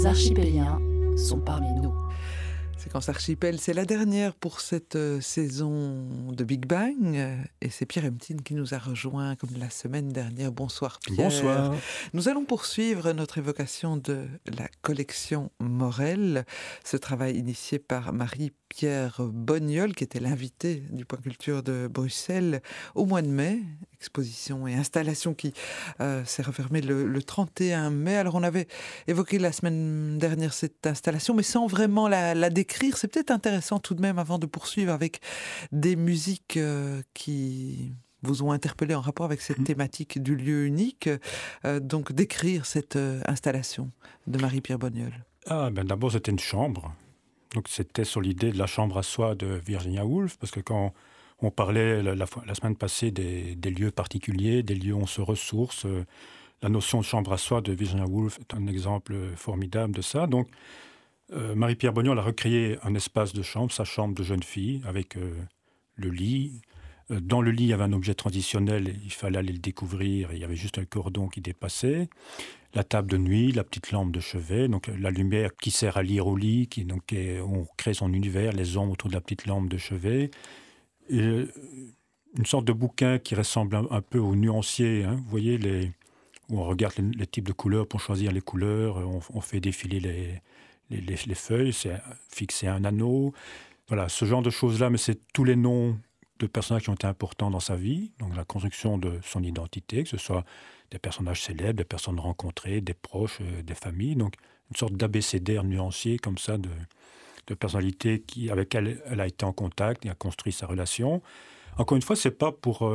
les archipéliens sont parmi nous. Séquence Archipel, c'est la dernière pour cette saison de Big Bang. Et c'est Pierre Emtine qui nous a rejoint comme la semaine dernière. Bonsoir Pierre. Bonsoir. Nous allons poursuivre notre évocation de la collection Morel. Ce travail initié par Marie-Pierre Bognol, qui était l'invitée du Point Culture de Bruxelles au mois de mai. Exposition et installation qui s'est refermée le 31 mai. Alors on avait évoqué la semaine dernière cette installation, mais sans vraiment la décrire. C'est peut-être intéressant tout de même, avant de poursuivre, avec des musiques qui vous ont interpellé en rapport avec cette thématique du lieu unique. Donc d'écrire cette installation de Marie-Pierre Bognol. D'abord, c'était une chambre. Donc c'était sur l'idée de la chambre à soi de Virginia Woolf, parce que quand on parlait la semaine passée des lieux particuliers, des lieux où on se ressource, la notion de chambre à soi de Virginia Woolf est un exemple formidable de ça. Donc Marie-Pierre Bognol a recréé un espace de chambre, sa chambre de jeune fille, avec le lit. Dans le lit, il y avait un objet transitionnel, il fallait aller le découvrir, il y avait juste un cordon qui dépassait. La table de nuit, la petite lampe de chevet, donc la lumière qui sert à lire au lit, on crée son univers, les ombres autour de la petite lampe de chevet. Et une sorte de bouquin qui ressemble un peu au nuancier, hein. Vous voyez, où on regarde les types de couleurs pour choisir les couleurs, on fait défiler les feuilles, c'est fixer un anneau. Voilà, ce genre de choses-là, mais c'est tous les noms de personnages qui ont été importants dans sa vie, donc la construction de son identité, que ce soit des personnages célèbres, des personnes rencontrées, des proches, des familles, donc une sorte d'abécédaire nuancier comme ça de personnalité avec laquelle elle a été en contact et a construit sa relation. Encore une fois, c'est pas pour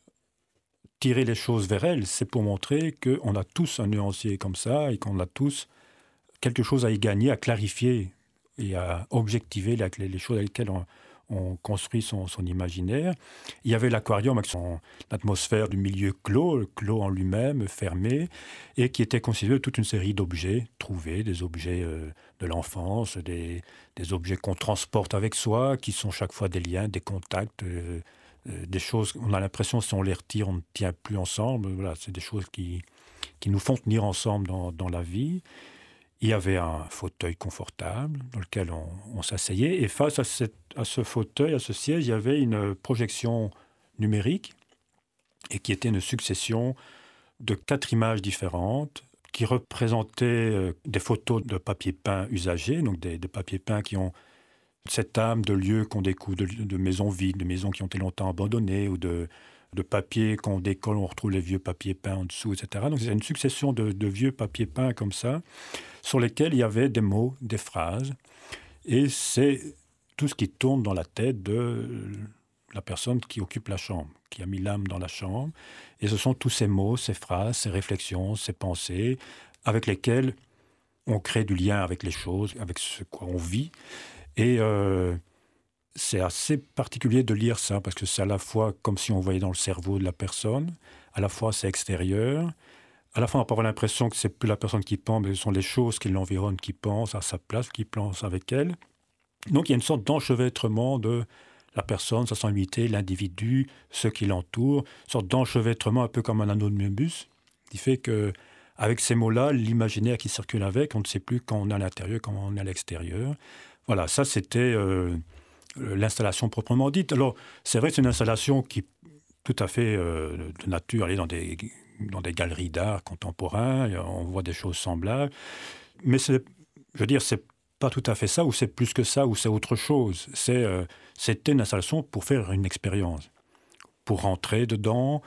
tirer les choses vers elle, c'est pour montrer qu'on a tous un nuancier comme ça et qu'on a tous quelque chose à y gagner, à clarifier et à objectiver les choses avec lesquelles on construit son imaginaire. Il y avait l'aquarium avec son atmosphère du milieu clos en lui-même, fermé, et qui était constitué de toute une série d'objets trouvés, des objets de l'enfance, des objets qu'on transporte avec soi, qui sont chaque fois des liens, des contacts, des choses, on a l'impression, si on les retire, on ne tient plus ensemble. Voilà, c'est des choses qui nous font tenir ensemble dans la vie. Il y avait un fauteuil confortable dans lequel on s'asseyait. Et face à ce fauteuil, à ce siège, il y avait une projection numérique et qui était une succession de 4 images différentes qui représentaient des photos de papier peint usagés, donc des papiers peints qui ont cette âme de lieux qu'on découvre, de maisons vides, de maisons qui ont été longtemps abandonnées, ou de papier qu'on décolle, on retrouve les vieux papiers peints en dessous, etc. Donc c'est une succession de vieux papiers peints comme ça, sur lesquels il y avait des mots, des phrases. Et c'est tout ce qui tourne dans la tête de la personne qui occupe la chambre, qui a mis l'âme dans la chambre. Et ce sont tous ces mots, ces phrases, ces réflexions, ces pensées, avec lesquelles on crée du lien avec les choses, avec ce quoi on vit. Et c'est assez particulier de lire ça, parce que c'est à la fois comme si on voyait dans le cerveau de la personne, à la fois c'est extérieur, à la fois on n'a pas l'impression que c'est plus la personne qui pense, mais ce sont les choses qui l'environnent qui pensent à sa place, qui pensent avec elle. Donc il y a une sorte d'enchevêtrement de la personne, sa sensibilité, l'individu, ceux qui l'entourent, une sorte d'enchevêtrement un peu comme un anneau de Möbius, qui fait que avec ces mots-là, l'imaginaire qui circule avec, on ne sait plus quand on est à l'intérieur, quand on est à l'extérieur. Voilà, ça c'était l'installation proprement dite. Alors, c'est vrai que c'est une installation qui est tout à fait de nature, aller dans des galeries d'art contemporain, on voit des choses semblables, mais c'est pas tout à fait ça, ou c'est plus que ça, ou c'est autre chose. C'était une installation pour faire une expérience, pour rentrer dedans,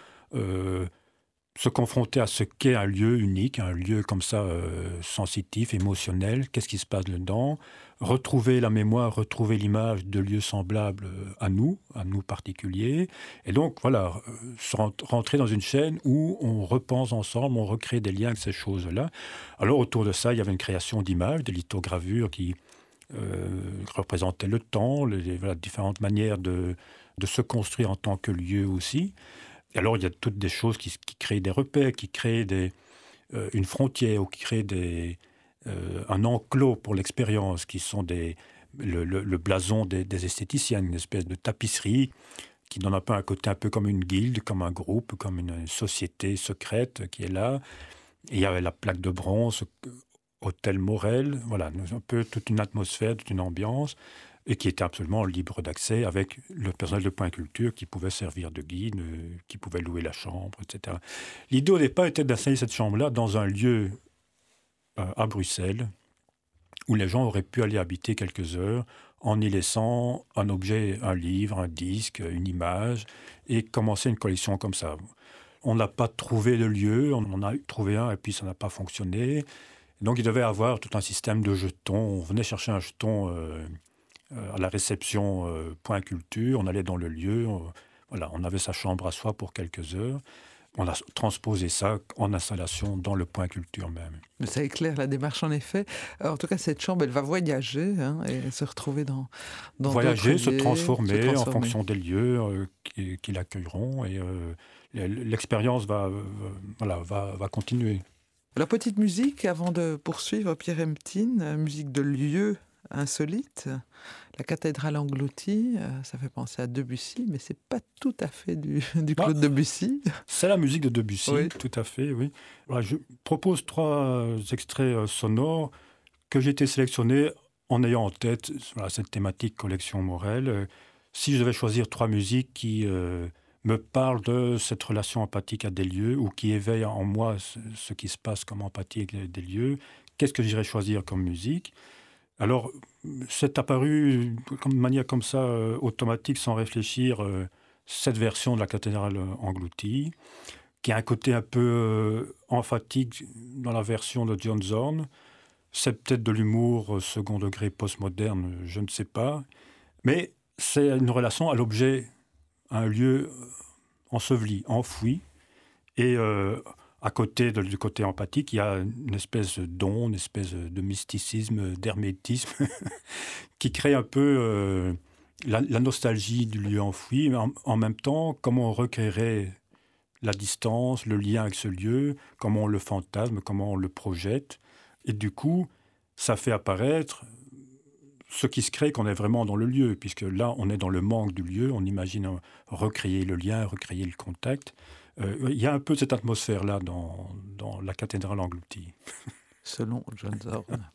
se confronter à ce qu'est un lieu unique, un lieu comme ça sensitif, émotionnel, qu'est-ce qui se passe dedans, retrouver la mémoire, retrouver l'image de lieux semblables à nous particuliers, et donc voilà, rentrer dans une chaîne où on repense ensemble, on recrée des liens avec ces choses-là. Alors autour de ça, il y avait une création d'images, des lithogravures qui représentaient le temps, différentes manières de se construire en tant que lieu aussi. Et alors, il y a toutes des choses qui créent des repères, qui créent une frontière, ou qui créent un enclos pour l'expérience, qui sont le blason des esthéticiens, une espèce de tapisserie qui donne un peu un côté un peu comme une guilde, comme un groupe, comme une société secrète qui est là. Et il y avait la plaque de bronze hôtel Morel, voilà, un peu toute une atmosphère, toute une ambiance, et qui était absolument libre d'accès avec le personnel de Point Culture qui pouvait servir de guide, qui pouvait louer la chambre, etc. L'idée au départ était d'installer cette chambre-là dans un lieu à Bruxelles où les gens auraient pu aller habiter quelques heures en y laissant un objet, un livre, un disque, une image, et commencer une collection comme ça. On n'a pas trouvé de lieu, on en a trouvé un et puis ça n'a pas fonctionné. Donc il devait y avoir tout un système de jetons. On venait chercher un jeton à la réception Point Culture, on allait dans le lieu, voilà, on avait sa chambre à soi pour quelques heures. On a transposé ça en installation dans le Point Culture même. Mais ça éclaire la démarche en effet. En tout cas, cette chambre, elle va voyager et se retrouver dans voyager, d'autres se lieux, transformer en fonction des lieux qui l'accueilleront et l'expérience va continuer. La petite musique, avant de poursuivre, Pierre Emptin, musique de lieu insolite. La cathédrale engloutie, ça fait penser à Debussy, mais c'est pas tout à fait du Claude Debussy. C'est la musique de Debussy, oui. Tout à fait, oui. Voilà, je propose 3 extraits sonores que j'ai été sélectionnés en ayant en tête cette thématique collection Morel. Si je devais choisir 3 musiques qui me parlent de cette relation empathique à des lieux ou qui éveillent en moi ce qui se passe comme empathie avec des lieux, qu'est-ce que j'irais choisir comme musique ? Alors, c'est apparu de manière comme ça, automatique, sans réfléchir, cette version de la cathédrale engloutie, qui a un côté un peu emphatique dans la version de John Zorn. C'est peut-être de l'humour second degré postmoderne, je ne sais pas. Mais c'est une relation à l'objet, à un lieu enseveli, enfoui. Et à côté du côté empathique, il y a une espèce de don, une espèce de mysticisme, d'hermétisme, qui crée un peu la nostalgie du lieu enfoui. Mais en même temps, comment on recréerait la distance, le lien avec ce lieu, comment on le fantasme, comment on le projette. Et du coup, ça fait apparaître ce qui se crée quand on est vraiment dans le lieu, puisque là, on est dans le manque du lieu, on imagine recréer le lien, recréer le contact. Il y a un peu cette atmosphère-là dans la cathédrale engloutie. Selon John Zorn.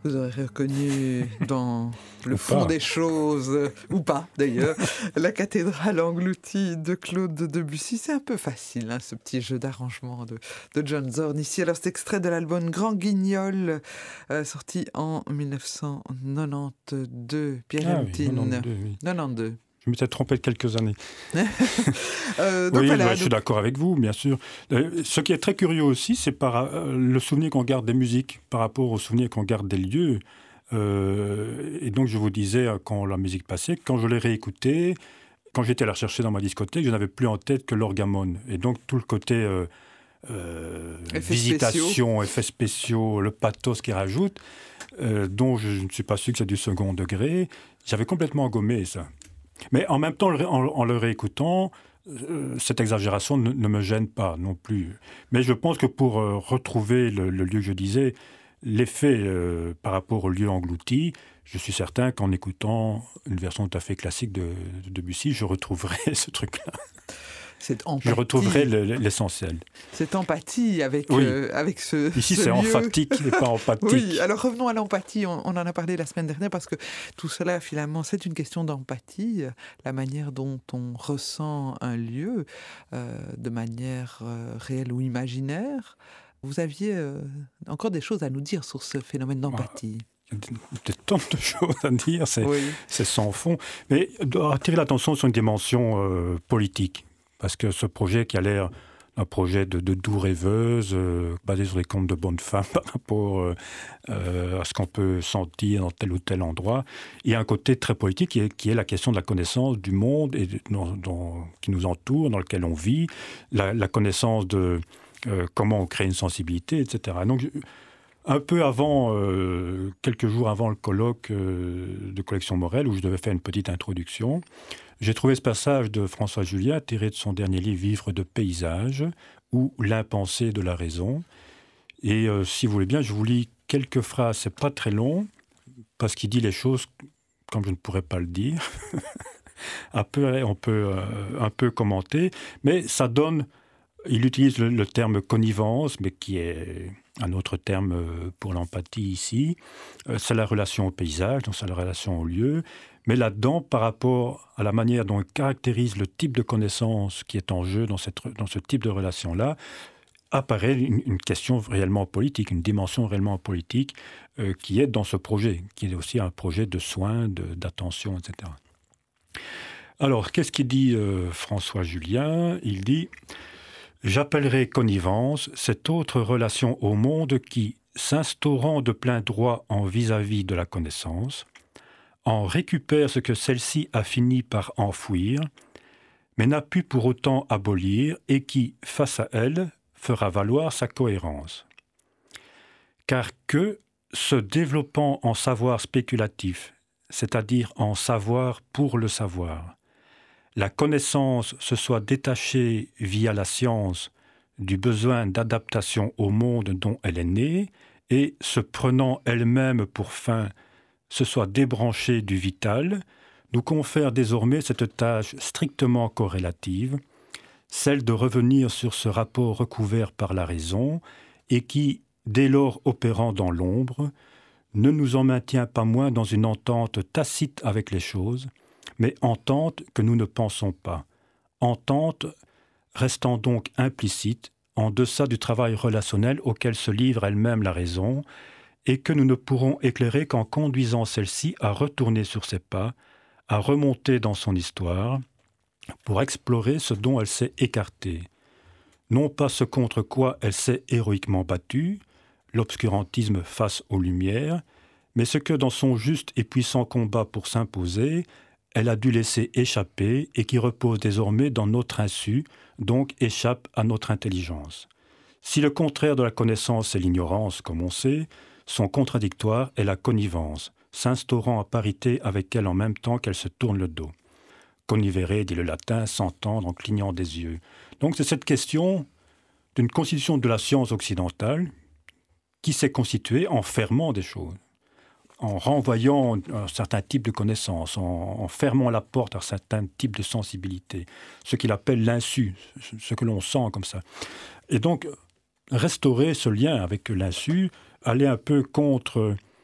Vous aurez reconnu dans le Ou fond pas. des choses, ou pas d'ailleurs, la cathédrale engloutie de Claude Debussy. C'est un peu facile, hein, ce petit jeu d'arrangement de John Zorn ici. Alors, c'est extrait de l'album Grand Guignol, sorti en 1992. Pierre Ah oui, Hemptin. 92, oui. 92. Je m'étais trompé de quelques années. Donc Oui, voilà, je suis d'accord avec vous, bien sûr. Ce qui est très curieux aussi, c'est le souvenir qu'on garde des musiques par rapport au souvenir qu'on garde des lieux. Et donc, je vous disais, quand la musique passait, quand je l'ai réécoutée, quand j'étais à la rechercher dans ma discothèque, je n'avais plus en tête que l'orgamone. Et donc, tout le côté visitation, effets spéciaux, le pathos qu'il rajoute, dont je ne suis pas sûr que c'est du second degré, j'avais complètement gommé ça. Mais en même temps, en le réécoutant, cette exagération ne me gêne pas non plus. Mais je pense que pour retrouver le lieu que je disais, l'effet par rapport au lieu englouti, je suis certain qu'en écoutant une version tout à fait classique de Debussy, je retrouverai ce truc-là. Cette empathie. Je retrouverai l'essentiel. Cette empathie avec, oui. Avec ce Ici, ce c'est lieu. emphatique et pas empathique. Oui, alors revenons à l'empathie. On en a parlé la semaine dernière parce que tout cela, finalement, c'est une question d'empathie, la manière dont on ressent un lieu de manière réelle ou imaginaire. Vous aviez encore des choses à nous dire sur ce phénomène d'empathie. Il y a des tonnes de choses à dire, c'est sans fond. Mais attirer l'attention sur une dimension politique. Parce que ce projet qui a l'air un projet de doux rêveuse, basé sur les contes de bonnes femmes par rapport à ce qu'on peut sentir dans tel ou tel endroit, il y a un côté très politique qui est la question de la connaissance du monde et qui nous entoure, dans lequel on vit, la connaissance de comment on crée une sensibilité, etc. Donc, un peu avant, quelques jours avant le colloque de Collection Morel, où je devais faire une petite introduction, j'ai trouvé ce passage de François Julien, tiré de son dernier livre « Vivre de paysage », ou « L'impensé de la raison ». Et si vous voulez bien, je vous lis quelques phrases, c'est pas très long, parce qu'il dit les choses comme je ne pourrais pas le dire. On peut un peu commenter, mais ça donne... Il utilise le terme connivence, mais qui est un autre terme pour l'empathie ici. C'est la relation au paysage, donc c'est la relation au lieu. Mais là-dedans, par rapport à la manière dont il caractérise le type de connaissance qui est en jeu dans ce type de relation-là, apparaît une question réellement politique, une dimension réellement politique qui est dans ce projet, qui est aussi un projet de soins, d'attention, etc. Alors, qu'est-ce qu'il dit François Julien ? Il dit... J'appellerai connivence cette autre relation au monde qui, s'instaurant de plein droit en vis-à-vis de la connaissance, en récupère ce que celle-ci a fini par enfouir, mais n'a pu pour autant abolir et qui, face à elle, fera valoir sa cohérence. Car que, se développant en savoir spéculatif, c'est-à-dire en savoir pour le savoir, la connaissance se soit détachée via la science du besoin d'adaptation au monde dont elle est née et, se prenant elle-même pour fin, se soit débranchée du vital, nous confère désormais cette tâche strictement corrélative, celle de revenir sur ce rapport recouvert par la raison et qui, dès lors opérant dans l'ombre, ne nous en maintient pas moins dans une entente tacite avec les choses, mais entente que nous ne pensons pas. Entente restant donc implicite, en deçà du travail relationnel auquel se livre elle-même la raison, et que nous ne pourrons éclairer qu'en conduisant celle-ci à retourner sur ses pas, à remonter dans son histoire, pour explorer ce dont elle s'est écartée. Non pas ce contre quoi elle s'est héroïquement battue, l'obscurantisme face aux lumières, mais ce que dans son juste et puissant combat pour s'imposer, elle a dû laisser échapper et qui repose désormais dans notre insu, donc échappe à notre intelligence. Si le contraire de la connaissance est l'ignorance, comme on sait, son contradictoire est la connivence, s'instaurant à parité avec elle en même temps qu'elle se tourne le dos. Connivere, dit le latin, s'entendre en clignant des yeux. Donc c'est cette question d'une constitution de la science occidentale qui s'est constituée en fermant des choses, en renvoyant un certain type de connaissances, en fermant la porte à un certain type de sensibilité, ce qu'il appelle l'insu, ce que l'on sent comme ça. Et donc, restaurer ce lien avec l'insu, aller un peu contre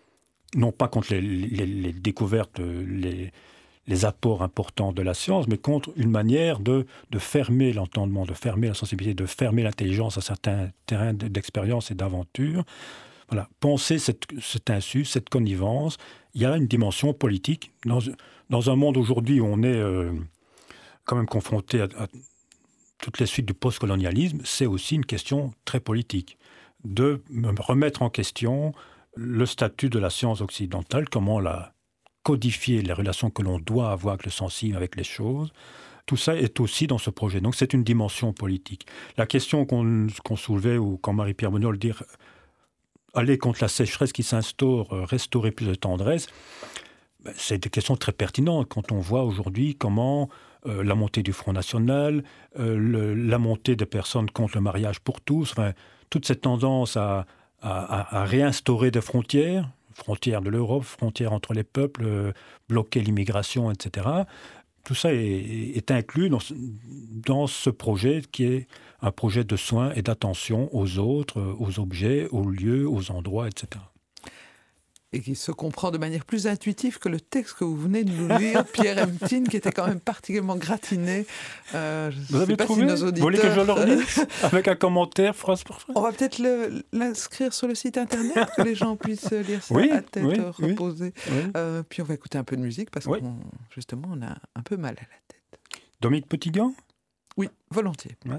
non pas contre les découvertes, les apports importants de la science, mais contre une manière de fermer l'entendement, de fermer la sensibilité, de fermer l'intelligence à certains terrains d'expérience et d'aventure. Voilà. Penser cet insu, cette connivence, il y a une dimension politique. Dans un monde aujourd'hui où on est quand même confronté à toutes les suites du postcolonialisme, c'est aussi une question très politique. De remettre en question le statut de la science occidentale, comment la codifier, les relations que l'on doit avoir avec le sensible, avec les choses. Tout ça est aussi dans ce projet. Donc c'est une dimension politique. La question qu'on soulevait, ou quand Marie-Pierre Boniol dit aller contre la sécheresse qui s'instaure, restaurer plus de tendresse, c'est des questions très pertinentes quand on voit aujourd'hui comment la montée du Front National, la montée des personnes contre le mariage pour tous, enfin, toute cette tendance à réinstaurer des frontières de l'Europe, frontières entre les peuples, bloquer l'immigration, etc. Tout ça est inclus dans ce projet qui est un projet de soins et d'attention aux autres, aux objets, aux lieux, aux endroits, etc. Et qui se comprend de manière plus intuitive que le texte que vous venez de nous lire, Pierre Emtine, qui était quand même particulièrement gratiné. Vous avez trouvé ? Vous voulez que je le relise avec un commentaire phrase par phrase ? On va peut-être l'inscrire sur le site internet, que les gens puissent lire ça à tête reposée. Oui. Puis on va écouter un peu de musique, parce justement, on a un peu mal à la tête. Dominique Petitgand ? Oui, volontiers. Ouais.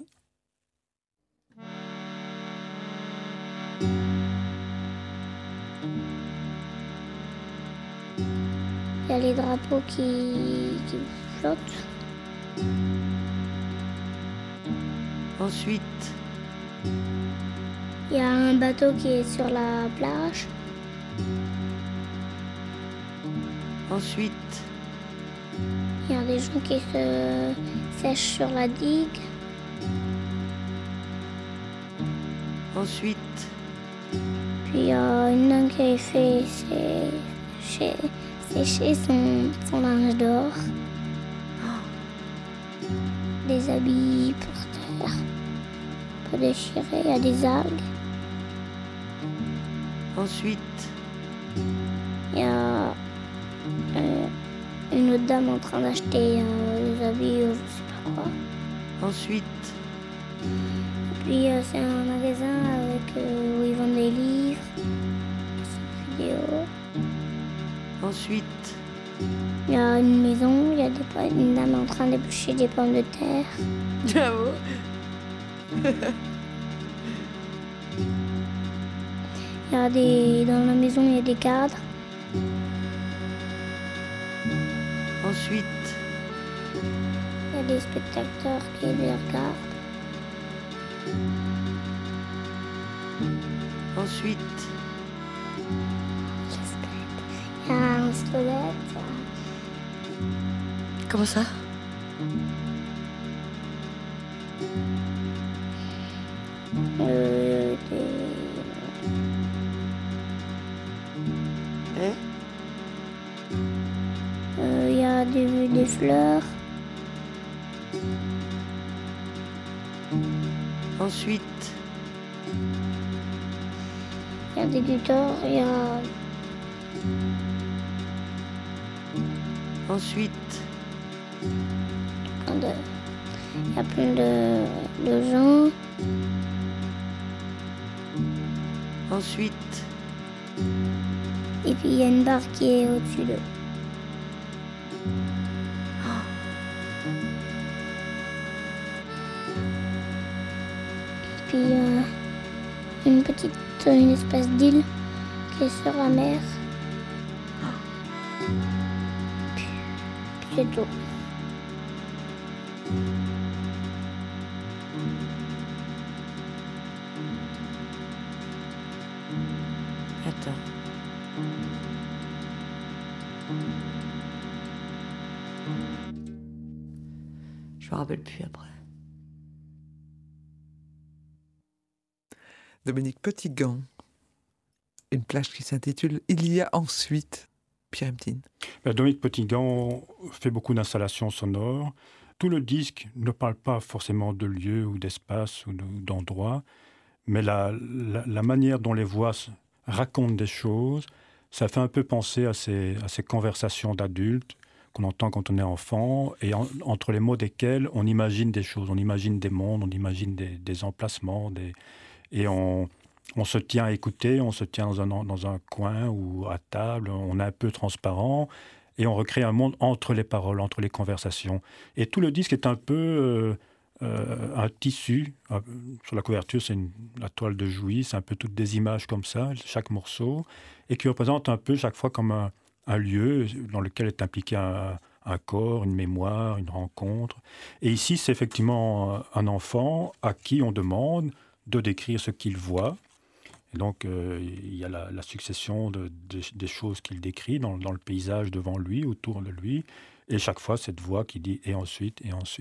Il y a les drapeaux qui flottent. Ensuite, Il y a un bateau qui est sur la plage. ensuite, Il y a des gens qui se sèchent sur la digue. ensuite, Puis il y a une nonne qui a fait sécher son linge dehors. Des habits pour terre, pour déchirer. Il y a des algues. ensuite, Il y a une autre dame en train d'acheter des habits ou je sais pas quoi. ensuite, Puis c'est un magasin où ils vendent des livres, des vidéos. ensuite, Il y a une maison, il y a une dame en train d'éplucher des pommes de terre. Bravo. Dans la maison, il y a des cadres. ensuite, Il y a des spectateurs qui les regardent. ensuite, Il y a un squelette. comment ça ? Il y a des fleurs. Ensuite, Il y a des guitares. ensuite, Il y a plein de gens. ensuite, Et puis il y a une barre qui est au-dessus d'eux. Puis une espèce d'île qui est sur la mer. Puis c'est tout. attends. Je me rappelle plus après. Dominique Petitgand, une plage qui s'intitule « Il y a ensuite ». Pierre Emtine. Dominique Petitgand fait beaucoup d'installations sonores. Tout le disque ne parle pas forcément de lieux ou d'espace ou d'endroits, mais la manière dont les voix racontent des choses, Ça fait un peu penser à ces conversations d'adultes qu'on entend quand on est enfant, et entre les mots desquels on imagine des choses, on imagine des mondes, on imagine des emplacements, et on se tient à écouter, on se tient dans un coin ou à table, on est un peu transparent, et on recrée un monde entre les paroles, entre les conversations. Et tout le disque est un peu un tissu. Sur la couverture, c'est la toile de Jouy, c'est un peu toutes des images comme ça, chaque morceau, et qui représente un peu chaque fois comme un lieu dans lequel est impliqué un corps, une mémoire, une rencontre. Et ici, c'est effectivement un enfant à qui on demande de décrire ce qu'il voit. Et donc, il y a la succession des choses qu'il décrit dans le paysage devant lui, autour de lui. Et chaque fois, cette voix qui dit « et ensuite »,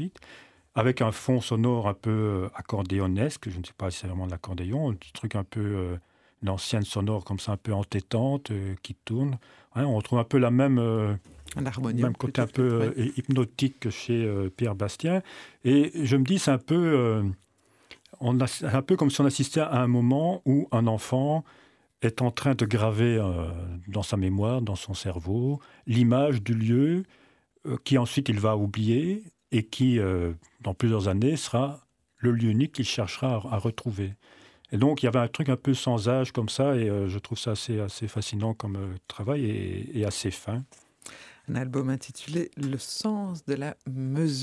avec un fond sonore un peu accordéonesque. Je ne sais pas si c'est vraiment de l'accordéon, un petit truc un peu l'ancienne sonore comme ça, un peu entêtante, qui tourne. Ouais, on retrouve un peu la même... Un harmonium, même côté un peu hypnotique que chez Pierre Bastien. Et je me dis, c'est un peu... c'est un peu comme si on assistait à un moment où un enfant est en train de graver dans sa mémoire, dans son cerveau, l'image du lieu qui ensuite il va oublier et qui, dans plusieurs années, sera le lieu unique qu'il cherchera à retrouver. Et donc, il y avait un truc un peu sans âge comme ça, et je trouve ça assez fascinant comme travail et assez fin. Un album intitulé « Le sens de la mesure ».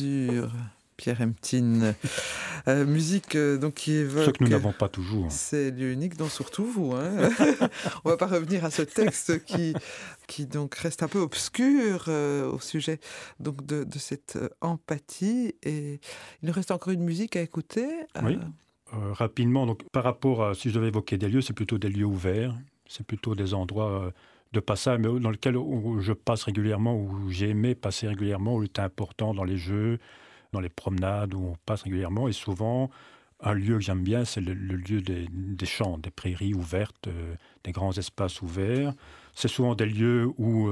Pierre Emptine. Musique donc qui évoque... Ce que nous n'avons pas toujours. C'est lieu unique, dont surtout vous. Hein. On ne va pas revenir à ce texte qui donc reste un peu obscur au sujet donc de cette empathie. Et il nous reste encore une musique à écouter. Oui, rapidement. Donc, par rapport à, si je devais évoquer des lieux, c'est plutôt des lieux ouverts. C'est plutôt des endroits de passage, mais dans lesquels je passe régulièrement, où j'ai aimé passer régulièrement, où il était important dans les jeux, dans les promenades où on passe régulièrement. Et souvent, un lieu que j'aime bien, c'est le lieu des champs, des prairies ouvertes, des grands espaces ouverts. C'est souvent des lieux où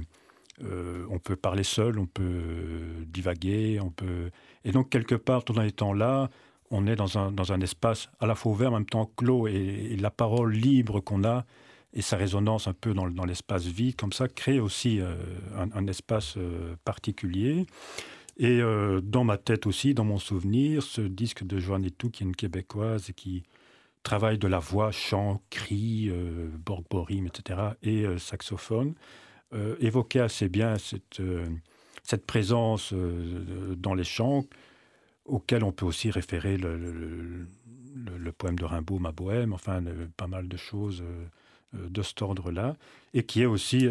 on peut parler seul, on peut divaguer, Et donc, quelque part, dans les temps-là, on est dans un espace à la fois ouvert, en même temps clos. Et la parole libre qu'on a, et sa résonance un peu dans l'espace vide, comme ça, crée aussi un espace particulier. Et dans ma tête aussi, dans mon souvenir, ce disque de Joanne Etou, qui est une Québécoise et qui travaille de la voix, chant, cri, borborime, etc., et saxophone, évoquait assez bien cette présence dans les chants, auquel on peut aussi référer le poème de Rimbaud, Ma Bohème, enfin pas mal de choses de cet ordre-là, et qui est aussi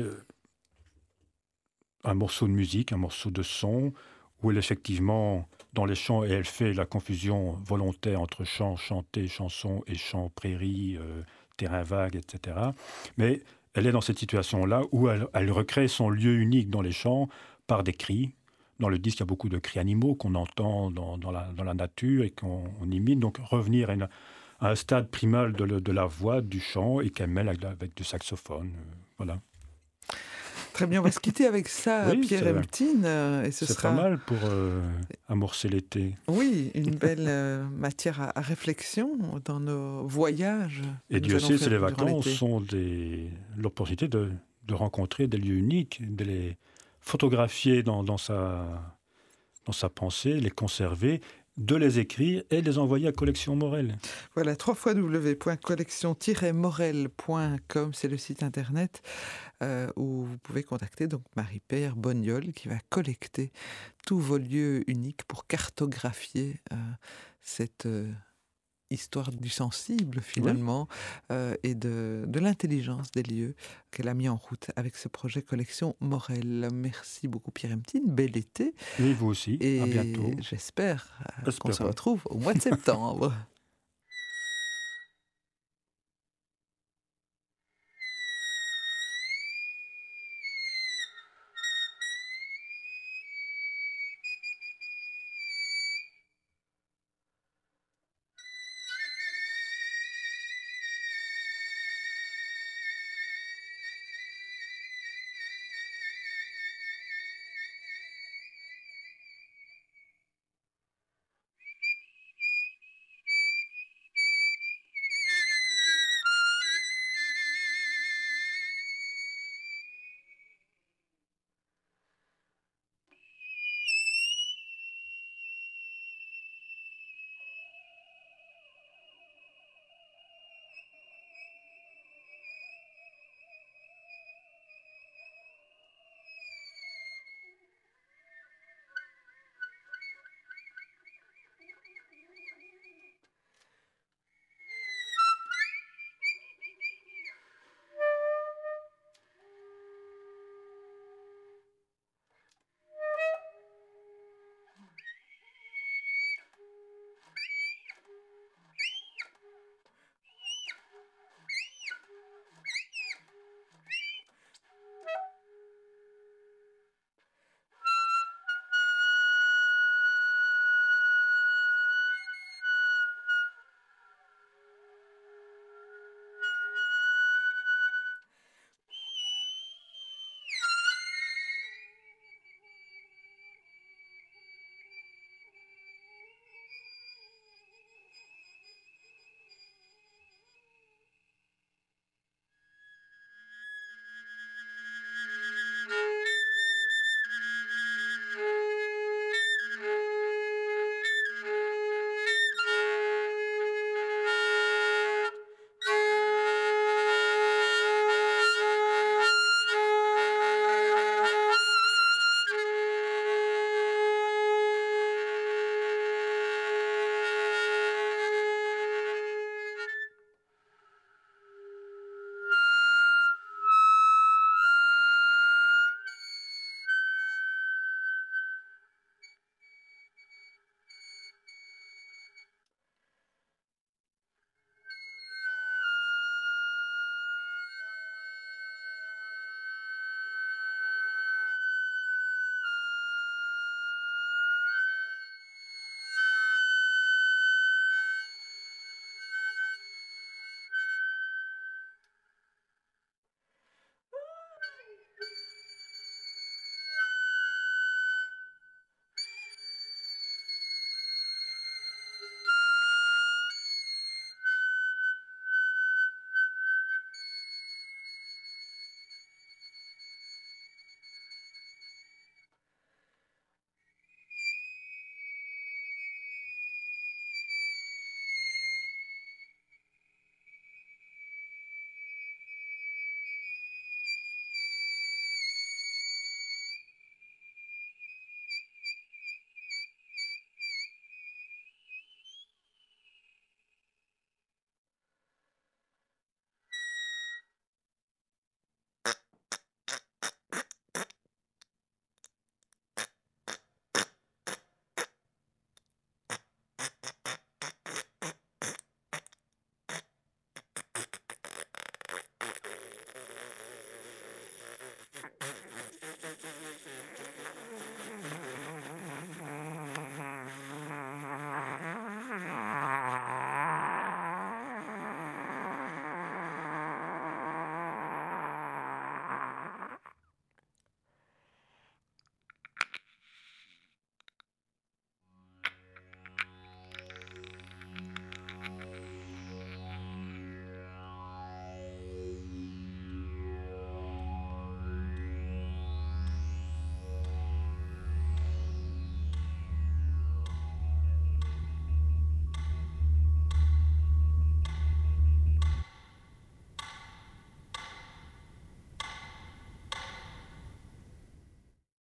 un morceau de musique, un morceau de son, où elle, effectivement, dans les chants, et elle fait la confusion volontaire entre chant, chanté, chanson et chant, prairie, terrain vague, etc. Mais elle est dans cette situation-là où elle recrée son lieu unique dans les chants par des cris. Dans le disque, il y a beaucoup de cris animaux qu'on entend dans la nature et qu'on imite. Donc revenir à un stade primal de la voix, du chant, et qu'elle mêle avec du saxophone. Voilà. Très bien, on va se quitter avec ça, oui, Pierre Emptine. C'est pas mal pour amorcer l'été. Oui, une belle matière à réflexion dans nos voyages. Et Dieu sait si les vacances sont l'opportunité de rencontrer des lieux uniques, de les photographier dans sa pensée, les conserver, de les écrire et les envoyer à Collection Morel. Voilà, www.collection-morel.com, c'est le site internet où vous pouvez contacter donc Marie-Pierre Boniol qui va collecter tous vos lieux uniques pour cartographier cette histoire du sensible finalement, oui. Et de l'intelligence des lieux qu'elle a mis en route avec ce projet Collection Morel. Merci beaucoup Pierre Emptine, bel été. Et vous aussi, et à bientôt. J'espère qu'on se retrouve au mois de septembre.